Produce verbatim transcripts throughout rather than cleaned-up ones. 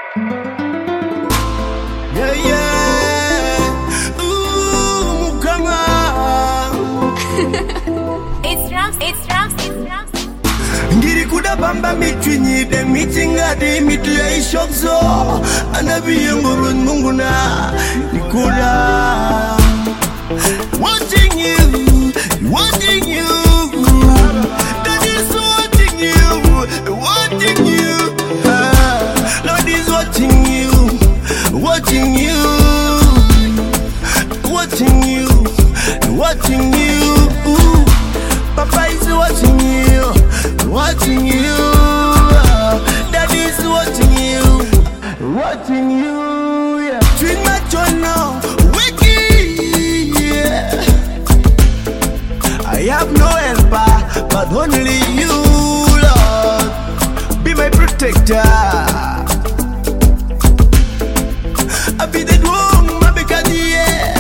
Yeah, yeah. Ooh, come on. It's Rams, it's Rams, it's Rams. Ngiri kuda bamba mitwinyi de mitinga de mitlei shokzo anabi yengurun munguna nikula watching you, watching you. That is watching you, watching you. Ah, Lord is watching you, watching you, watching you, watching you. Ooh, Papa is watching you, watching you. Daddy is watching you, watching you. Yeah. Twin my now, wiki. Yeah. I have no helper, but only you, Lord. Be my protector. I be the one, my because yeah.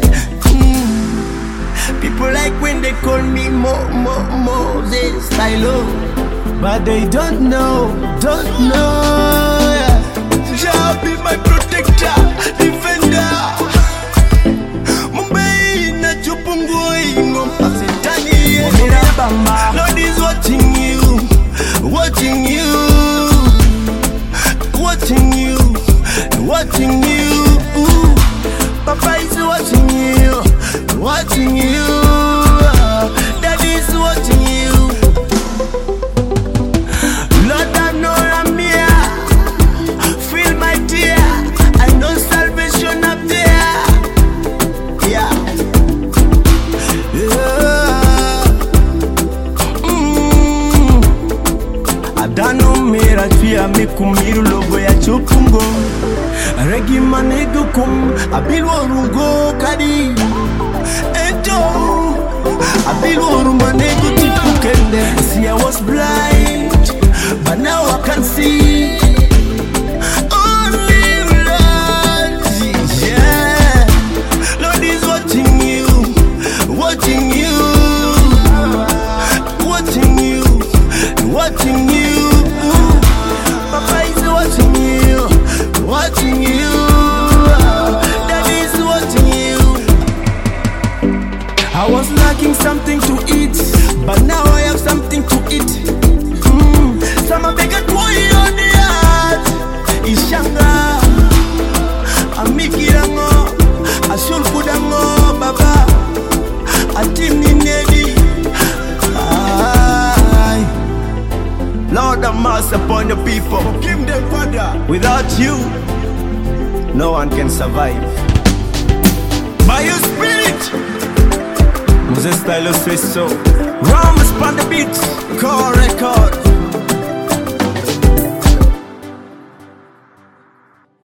Mm. People like when they call me Mo Mo Moses Stylo, but they don't know, don't know. Yeah. Jah be my protector, defender. Mumbai na chupungui ngompa setani. Lord is watching you, watching you, watching you, watching you. Ooh. Papa is watching you, watching you. Daddy is watching you. Lord, I know I'm here. Feel my tear. I know salvation up there. Yeah. Yeah. Mm. Adano mera fia mikumiru logo ya chupungo. Regi manego kum abilwo rungo kadi. Ejo abilwo rumanego tipukende. See, I was blind, but now I can see. Only Lord, yeah. Lord is watching you, watching you, watching you, watching you. Papa is watching you, watching you. Daddy is watching you. I was lacking something to eat, but now I have something to eat. Mm. Some are bigger toy on the heart. Ishanga, Amikirango, Ashulkudango, Baba, Atini Nedi. Lord have mercy upon the people. Give them Father. Without you, no one can survive. By your spirit, Moses Stylo says so. Rams upon the beat, core record.